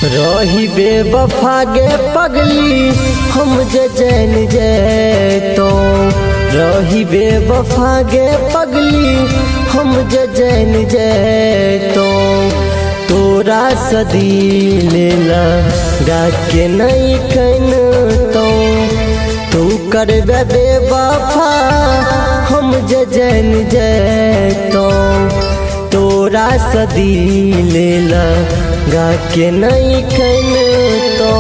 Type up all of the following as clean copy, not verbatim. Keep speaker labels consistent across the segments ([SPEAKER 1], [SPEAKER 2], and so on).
[SPEAKER 1] रही बेवफा गे पगली हम जे जान जैतो। रही बेवफा गे पगली हम जे जान जैतो। तोरा सदी लेला गा के नहीं कन तो तू करबे बेवफा हम जे जान जैतो। तोरा सदी लेला गा के नहीं कन तो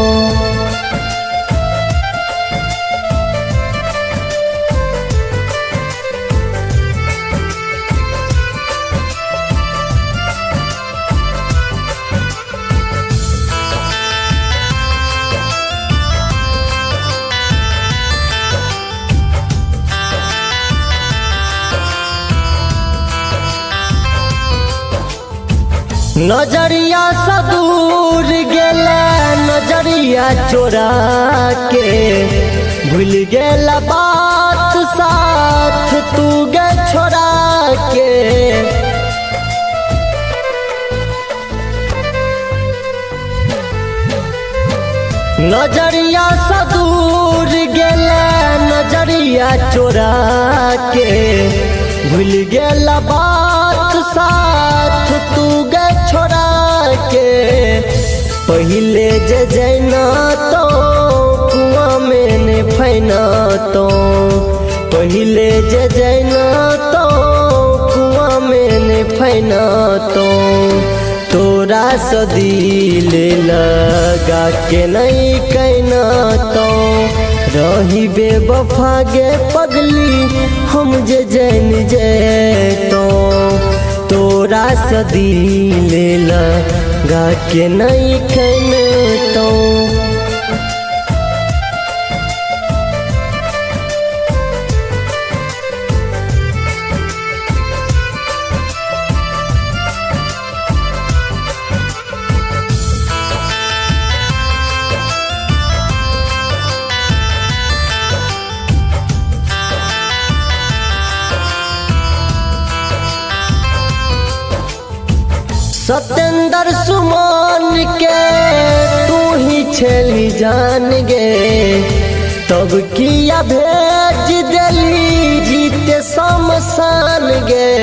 [SPEAKER 1] नजरिया सा दूर गेला नजरिया चोरा के भूल गेला बात साथ तू गे छोड़ा के। नजरिया सा दूर गेला नजरिया चोरा के भूल गेला बात साथ तू गे छोड़ा के। पहले जे जैना तो कुआं में ने फैना तो पहले जे जैना तो कुआं में ने फैना तो तोरा सदी लेला गा के नहीं कहना तो रही बेवफा गे पगली हम जे जान जैतो। तोरा सदी लेला गा के नहीं कहना तो सतेंद्र सुमन के तू ही छेली जान गे तब किया भेज दिली जीते शमशान गे।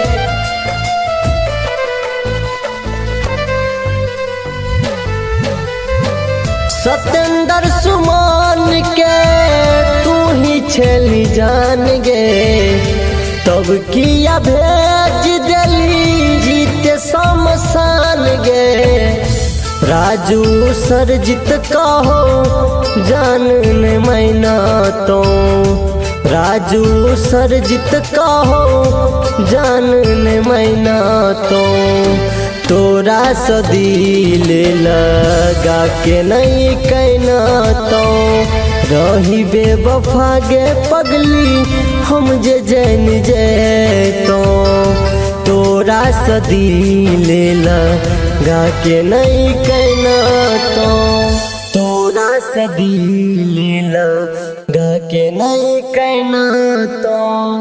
[SPEAKER 1] सतेंद्र सुमन के तू ही छेली जान गे तब किया भेज दिली जीते शमशान गे। राजू सरजित कहो जान ने मैना तो राजू सरजित कहो जान ने मैना तो तोरा सदी लेला गा के नहीं कहना तो रही बेवफा गे पगली हम जे जान जैतो। तोरा सदी लेला गा के नहीं कहना तो तोरा सदी लेला गा के नहीं कहना तो।